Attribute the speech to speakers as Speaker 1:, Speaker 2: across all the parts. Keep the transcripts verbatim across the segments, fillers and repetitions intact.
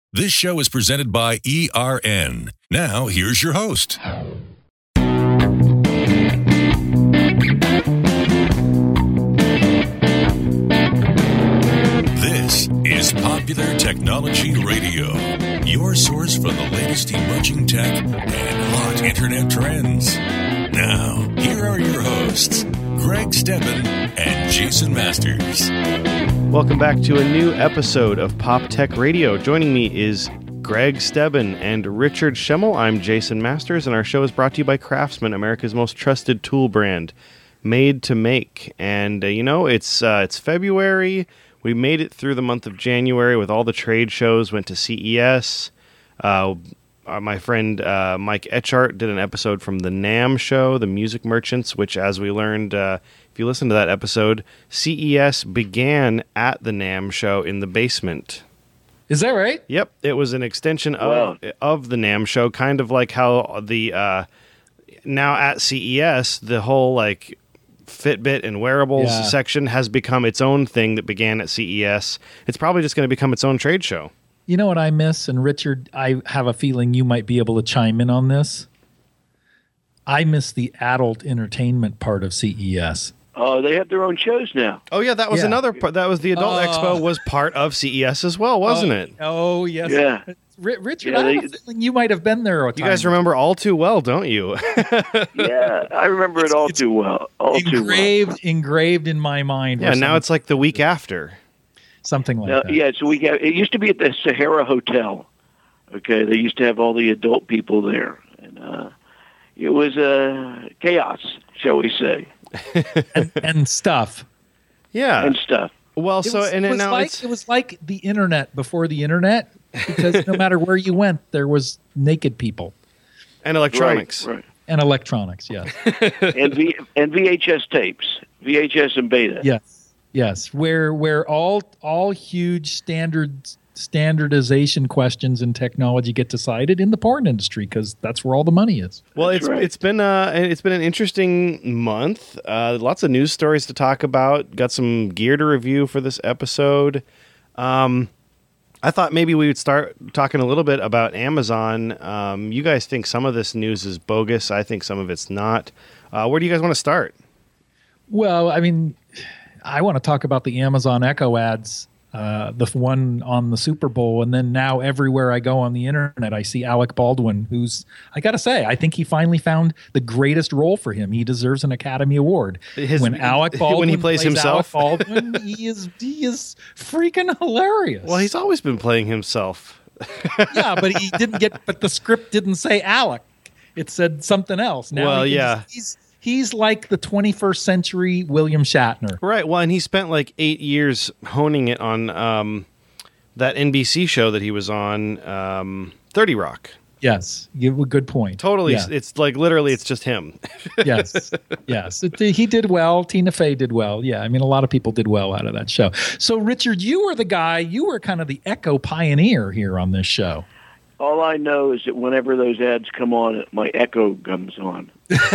Speaker 1: This show is presented by E R N. Now, here's your host. This is Popular Technology Radio, your source for the latest emerging tech and hot internet trends. Now, here are your hosts, Greg Stebbin and Jason Masters.
Speaker 2: Welcome back to a new episode of Pop Tech Radio. Joining me is Greg Stebbin and Richard Schemmel. I'm Jason Masters, and our show is brought to you by Craftsman, America's most trusted tool brand, made to make. And, uh, you know, it's uh, it's February. We made it through the month of January with all the trade shows, went to C E S. Uh, uh, my friend uh, Mike Etchart did an episode from the NAMM show, the Music Merchants, which, as we learned... Uh, If you listen to that episode, C E S began at the NAMM show in the basement.
Speaker 3: Is that right?
Speaker 2: Yep. It was an extension of wow. of the NAMM show, kind of like how the uh, now at C E S, the whole like Fitbit and wearables
Speaker 3: Yeah.
Speaker 2: section has become its own thing that began at C E S. It's probably just going to become its own trade show.
Speaker 3: You know what I miss? And Richard, I have a feeling you might be able to chime in on this. I miss the adult entertainment part of C E S.
Speaker 4: Oh, they have their own shows now.
Speaker 2: Oh yeah, that was
Speaker 3: Yeah.
Speaker 2: another part. That was the Adult
Speaker 3: Uh,
Speaker 2: Expo was part of C E S as well, wasn't
Speaker 3: oh,
Speaker 2: it?
Speaker 3: Oh, yes.
Speaker 4: Yeah.
Speaker 3: R- Richard,
Speaker 4: Yeah,
Speaker 3: I
Speaker 4: they-
Speaker 3: have a feeling you might have been there. A
Speaker 2: You
Speaker 3: time.
Speaker 2: guys remember all too well, don't you?
Speaker 4: Yeah, I remember it all
Speaker 3: It's
Speaker 4: too well. All too well.
Speaker 3: engraved, engraved in my mind.
Speaker 2: Yeah,
Speaker 3: or
Speaker 2: now
Speaker 3: some-
Speaker 2: it's like the week after.
Speaker 3: something like
Speaker 4: Now,
Speaker 3: that.
Speaker 4: yeah, so we have, it used to be at the Sahara Hotel. Okay, they used to have all the adult people there, and uh, it was uh, chaos, shall we say,
Speaker 3: and, and stuff.
Speaker 2: Yeah.
Speaker 4: and stuff.
Speaker 2: Well,
Speaker 3: It
Speaker 2: so
Speaker 3: was,
Speaker 2: and
Speaker 3: it
Speaker 2: then
Speaker 3: was
Speaker 2: now
Speaker 3: like
Speaker 2: it's
Speaker 3: it was like the internet before the internet, because no matter where you went, there was naked people
Speaker 2: and electronics.
Speaker 4: Right, right.
Speaker 3: and electronics. Yes,
Speaker 4: and v, and V H S tapes, V H S and beta.
Speaker 3: yes, yes. Where where all all huge standard standardization questions in technology get decided in the porn industry, because that's where all the money is.
Speaker 2: Well,
Speaker 4: That's
Speaker 2: it's
Speaker 4: right.
Speaker 2: it's been uh it's been an interesting month. Uh, lots of news stories to talk about. Got some gear to review for this episode. Um, I thought maybe we would start talking a little bit about Amazon. Um, you guys think some of this news is bogus. I think some of it's not. Uh, where do you guys want to start?
Speaker 3: Well, I mean, I want to talk about the Amazon Echo ads. Uh, the one on the Super Bowl, and then now everywhere I go on the internet, I see Alec Baldwin, who's, I got to say, I think he finally found the greatest role for him. He deserves an Academy Award.
Speaker 2: His-
Speaker 3: when Alec Baldwin
Speaker 2: when he plays himself?
Speaker 3: Alec Baldwin, he is he is freaking hilarious.
Speaker 2: Well, he's always been playing himself.
Speaker 3: yeah, but he didn't get. But the script didn't say Alec; it said something else. Now
Speaker 2: Well,
Speaker 3: he can
Speaker 2: yeah.
Speaker 3: just- he's he's like the twenty-first century William Shatner.
Speaker 2: Right. Well, and he spent like eight years honing it on um, that N B C show that he was on, um, thirty Rock.
Speaker 3: Yes, you have a good point.
Speaker 2: Totally.
Speaker 3: Yeah.
Speaker 2: It's like literally it's just him.
Speaker 3: yes, yes. It, he did well. Tina Fey did well. Yeah, I mean, a lot of people did well out of that show. So, Richard, you were the guy, you were kind of the Echo pioneer here on this show.
Speaker 4: All I know is that whenever those ads come on, my Echo comes on.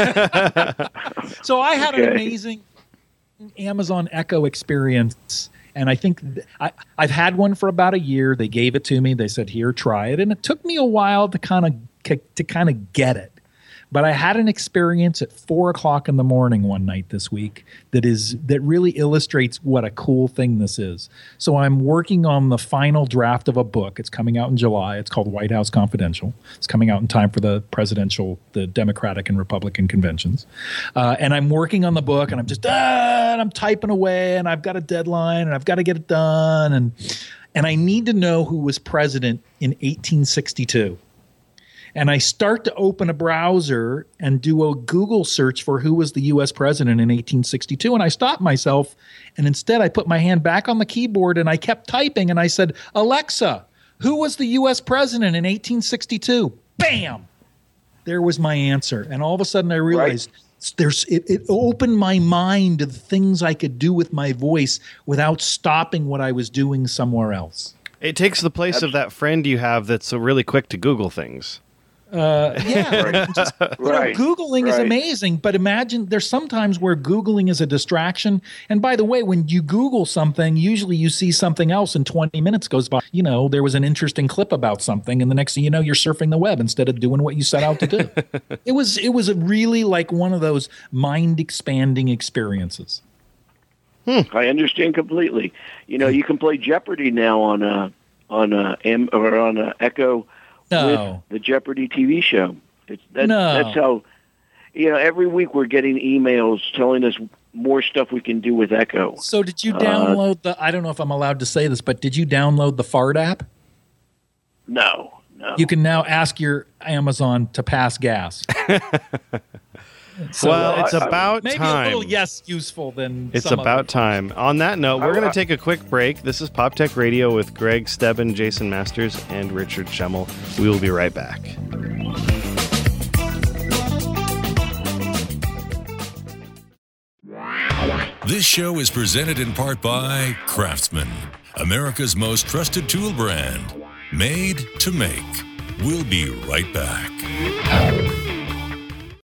Speaker 3: So I had an
Speaker 4: Okay.
Speaker 3: amazing Amazon Echo experience. And I think th- I, I've had one for about a year. They gave it to me. They said, here, try it. And it took me a while to kind of to kind of get it. But I had an experience at four o'clock in the morning one night this week that is that really illustrates what a cool thing this is. So I'm working on the final draft of a book. It's coming out in July. It's called White House Confidential. It's coming out in time for the presidential, the Democratic and Republican conventions. Uh, and I'm working on the book, and I'm just ah, and I'm typing away, and I've got a deadline, and I've got to get it done, and and I need to know who was president in eighteen sixty-two. And I start to open a browser and do a Google search for who was the U S president in eighteen sixty-two. And I stopped myself, and instead I put my hand back on the keyboard, and I kept typing, and I said, Alexa, who was the U S president in eighteen sixty-two? Bam! There was my answer. And all of a sudden I realized there's it, it opened my mind to the things I could do with my voice without stopping what I was doing somewhere else.
Speaker 2: It takes the place of that friend you have that's so really quick to Google things.
Speaker 3: Uh, yeah,
Speaker 4: Right.
Speaker 3: just, you
Speaker 4: Right.
Speaker 3: know, Googling is
Speaker 4: Right.
Speaker 3: amazing, but imagine there's sometimes where Googling is a distraction. And by the way, when you Google something, usually you see something else and twenty minutes goes by. You know, there was an interesting clip about something, and the next thing you know, you're surfing the web instead of doing what you set out to do. It was it was a really like one of those mind expanding experiences.
Speaker 4: I understand completely. You know, you can play Jeopardy now on a on a M or on a Echo
Speaker 3: No.
Speaker 4: with the Jeopardy T V show. It's that,
Speaker 3: No.
Speaker 4: that's how. You know, every week we're getting emails telling us more stuff we can do with Echo.
Speaker 3: So did you
Speaker 4: Uh,
Speaker 3: download the? I don't know if I'm allowed to say this, but did you download the Fart app?
Speaker 4: No, no.
Speaker 3: You can now ask your Amazon to pass gas. So,
Speaker 2: well,
Speaker 4: uh,
Speaker 2: it's
Speaker 4: I-
Speaker 2: about
Speaker 3: maybe
Speaker 2: time.
Speaker 3: a little yes useful than
Speaker 2: It's
Speaker 3: some
Speaker 2: about
Speaker 3: other.
Speaker 2: time. On that note, we're
Speaker 4: I-
Speaker 2: going to
Speaker 4: I-
Speaker 2: take a quick break. This is Pop Tech Radio with Greg Stebbin, Jason Masters, and Richard Schemmel. We will be right back.
Speaker 1: This show is presented in part by Craftsman, America's most trusted tool brand. Made to make. We'll be right back.